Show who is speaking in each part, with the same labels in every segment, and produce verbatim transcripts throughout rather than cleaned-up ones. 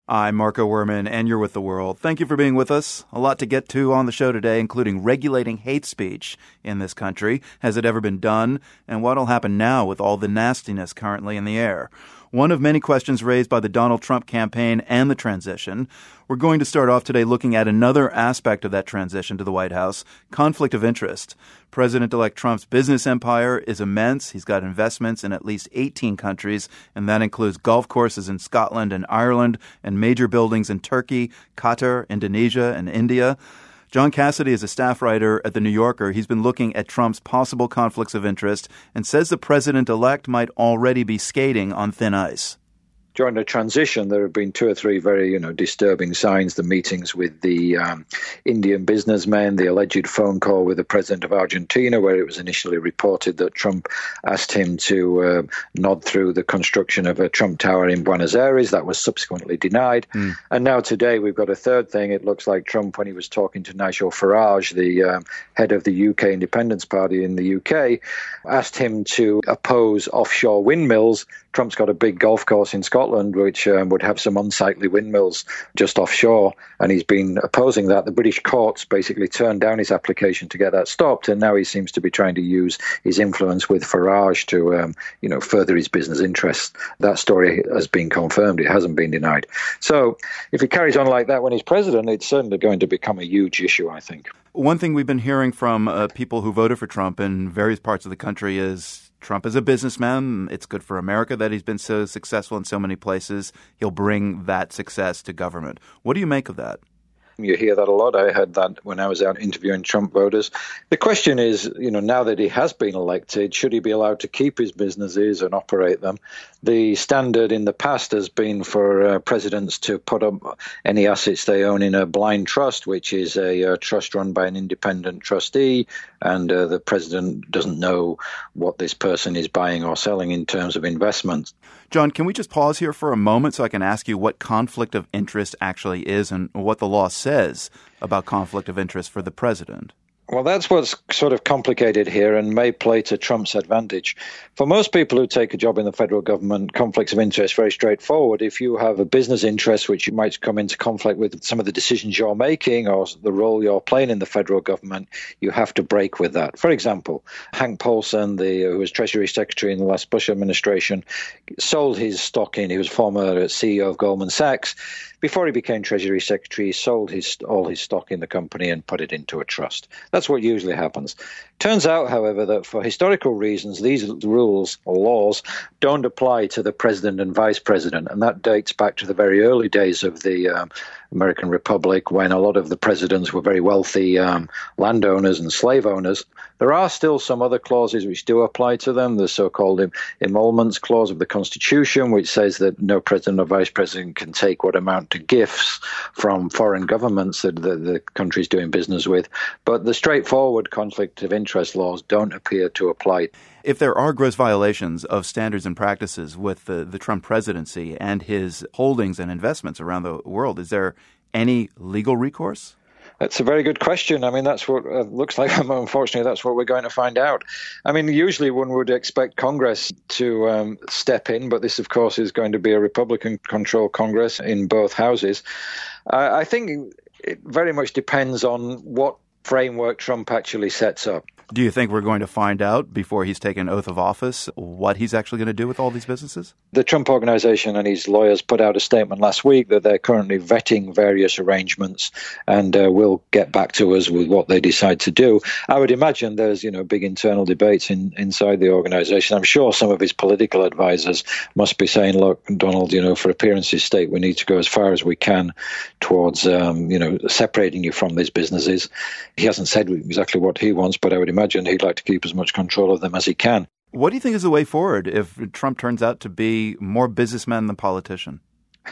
Speaker 1: I'm Marco Werman, and you're with The World. Thank you for being with us. A lot to get to on the show today, including regulating hate speech in this country. Has it ever been done? And what'll happen now with all the nastiness currently in the air? One of many questions raised by the Donald Trump campaign and the transition. We're going to start off today looking at another aspect of that transition to the White House, conflict of interest. President-elect Trump's business empire is immense. He's got investments in at least eighteen countries, and that includes golf courses in Scotland and Ireland and major buildings in Turkey, Qatar, Indonesia, and India. John Cassidy is a staff writer at The New Yorker. He's been looking at Trump's possible conflicts of interest and says the president-elect might already be skating on thin ice.
Speaker 2: During the transition, there have been two or three very, you know, disturbing signs. The meetings with the um, Indian businessmen, the alleged phone call with the president of Argentina, where it was initially reported that Trump asked him to uh, nod through the construction of a Trump Tower in Buenos Aires. That was subsequently denied. Mm. And now today we've got a third thing. It looks like Trump, when he was talking to Nigel Farage, the um, head of the U K Independence Party in the U K, asked him to oppose offshore windmills. Trump's got a big golf course in Scotland, which um, would have some unsightly windmills just offshore, and he's been opposing that. The British courts basically turned down his application to get that stopped, and now he seems to be trying to use his influence with Farage to, um, you know, further his business interests. That story has been confirmed; it hasn't been denied. So, if he carries on like that when he's president, it's certainly going to become a huge issue, I think.
Speaker 1: One thing we've been hearing from uh, people who voted for Trump in various parts of the country is Trump is a businessman. It's good for America that he's been so successful in so many places. He'll bring that success to government. What do you make of that?
Speaker 2: You hear that a lot. I heard that when I was out interviewing Trump voters. The question is, you know, now that he has been elected, should he be allowed to keep his businesses and operate them? The standard in the past has been for uh, presidents to put up any assets they own in a blind trust, which is a uh, trust run by an independent trustee, and uh, the president doesn't know what this person is buying or selling in terms of investments.
Speaker 1: John, can we just pause here for a moment so I can ask you what conflict of interest actually is and what the law says about conflict of interest for the president?
Speaker 2: Well, that's what's sort of complicated here and may play to Trump's advantage. For most people who take a job in the federal government, conflicts of interest very straightforward. If you have a business interest which might come into conflict with some of the decisions you're making or the role you're playing in the federal government, you have to break with that. For example, Hank Paulson, the, who was Treasury Secretary in the last Bush administration, sold his stock in. He was former C E O of Goldman Sachs. Before he became Treasury Secretary, he sold his, all his stock in the company and put it into a trust. That's what usually happens. Turns out, however, that for historical reasons, these rules or laws don't apply to the president and vice president. And that dates back to the very early days of the um, American Republic, when a lot of the presidents were very wealthy um, landowners and slave owners. There are still some other clauses which do apply to them, the so-called em- emoluments clause of the Constitution, which says that no president or vice president can take what amount to gifts from foreign governments that the, the country is doing business with. But the straightforward conflict of interest laws don't appear to apply.
Speaker 1: If there are gross violations of standards and practices with the, the Trump presidency and his holdings and investments around the world, is there any legal recourse?
Speaker 2: That's a very good question. I mean, that's what uh, looks like, unfortunately, that's what we're going to find out. I mean, usually one would expect Congress to um, step in, but this, of course, is going to be a Republican-controlled Congress in both houses. Uh, I think it very much depends on what framework Trump actually sets up.
Speaker 1: Do you think we're going to find out before he's taken oath of office what he's actually going to do with all these businesses?
Speaker 2: The Trump Organization and his lawyers put out a statement last week that they're currently vetting various arrangements and uh, will get back to us with what they decide to do. I would imagine there's, you know, big internal debates in, inside the organization. I'm sure some of his political advisors must be saying, look, Donald, you know, for appearance's sake, we need to go as far as we can towards, um, you know, separating you from these businesses. He hasn't said exactly what he wants, but I would imagine imagine he'd like to keep as much control of them as he can.
Speaker 1: What do you think is the way forward if Trump turns out to be more businessman than politician?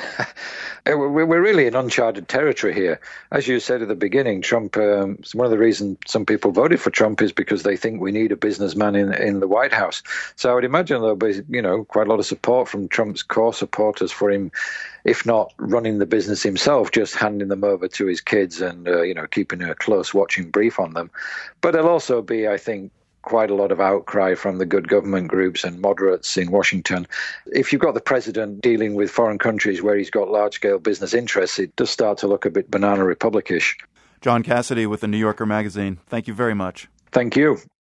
Speaker 2: We're really in uncharted territory here. As you said at the beginning, Trump, um, one of the reasons some people voted for Trump is because they think we need a businessman in, in the White House. So I would imagine there'll be, you know, quite a lot of support from Trump's core supporters for him, if not running the business himself, just handing them over to his kids and, uh, you know, keeping a close watching brief on them. But there'll also be, I think, quite a lot of outcry from the good government groups and moderates in Washington. If you've got the president dealing with foreign countries where he's got large-scale business interests, it does start to look a bit banana republicish.
Speaker 1: John Cassidy with the New Yorker magazine. Thank you very much.
Speaker 2: Thank you.